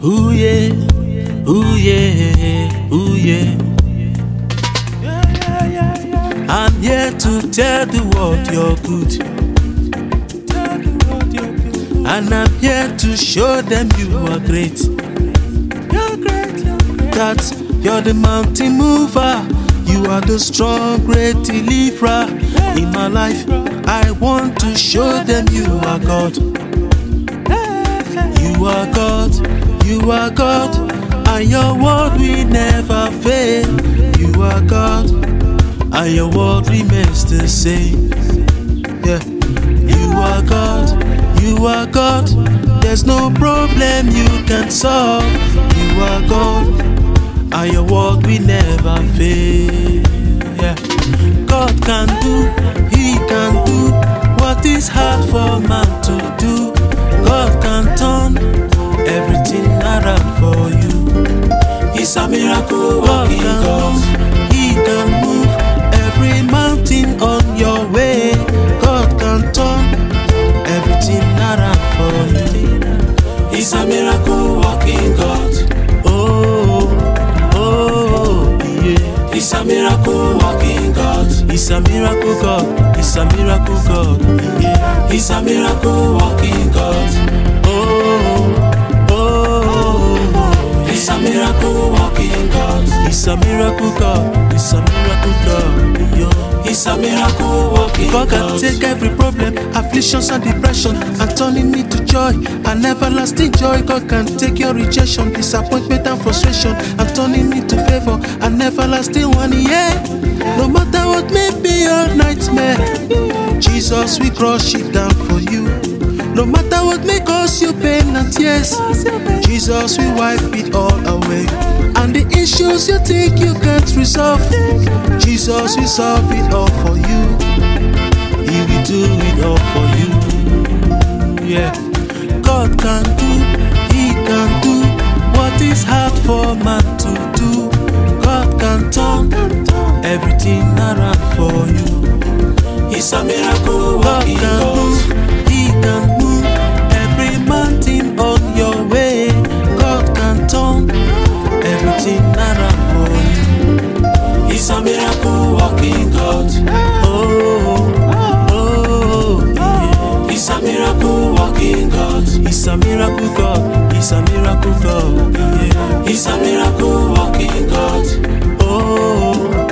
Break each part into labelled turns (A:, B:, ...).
A: Ooh yeah, ooh yeah, ooh yeah. I'm here to tell the world you're good. And I'm here to show them you are great. That you're the mountain mover. You are the strong, great deliverer. In my life, I want to show them you are God. You are God, you are God, and your word will never fail. You are God, and your word remains the same. Yeah. You are God, you are God. There's no problem you can solve. You are God, and your word will never fail. Yeah. God can do, He can do what is hard for man to do. God can turn everything around for you. He's a miracle working God. He can move every mountain on your way. God can turn everything around for you. He's a miracle working God. Oh, oh, yeah. He's a miracle working God. He's a miracle God. He's a miracle God. Yeah. He's a miracle working God. Oh, oh, he's a miracle working God. He's a miracle God. He's a miracle God. Yeah. He's a miracle working God. God can take every problem, afflictions and depression, and turning it to joy, an everlasting joy. God can take your rejection, disappointment and frustration, and turning it to favor, an everlasting one. Yeah. No matter what may be your nightmare, Jesus will crush it down for you. No matter what may cause you pain and tears, Jesus will wipe it all away. And the issues you think you can't resolve, Jesus will solve it all for you. He will do it all for you. Yeah. God can do, He can do what is hard for man to do. God can turn everything around for you. He's a miracle working God. He can move every mountain on your way. God can turn everything around for you. He's a miracle working God. Oh, oh, yeah. He's a miracle working God. He's a miracle God. He's a miracle God. Yeah. He's a miracle working God. Oh,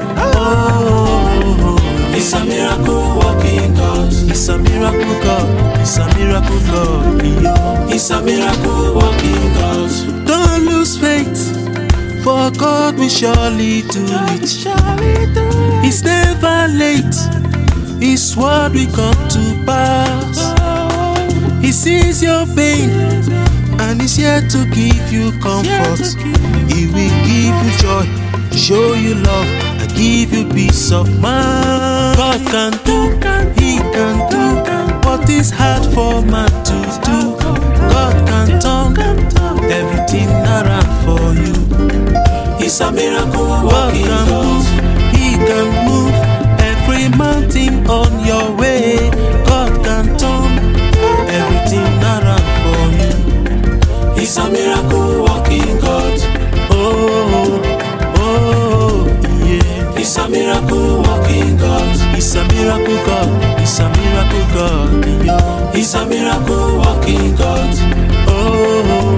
A: oh, he's a miracle working God. He's a miracle God. He's a miracle God. Yeah. He's a miracle working God. Don't lose faith, for God will surely do it. He's never late. His word will come to pass. He sees your pain and He's here to give you comfort. He will give you joy, show you love, and give you peace of mind. God can do, He can do what is hard for man to do. God can turn everything around for you. He's a miracle working God. He can move every mountain on your way. God can turn everything around for you. He's a miracle working God. Oh, oh, yeah. He's a miracle working God. He's a miracle God. He's a miracle God. Yeah. He's a miracle working God. Oh,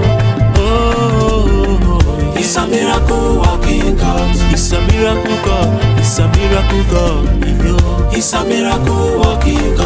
A: oh, He's a miracle working God. He's a miracle God. He's a miracle God. Yeah. He's a miracle working God.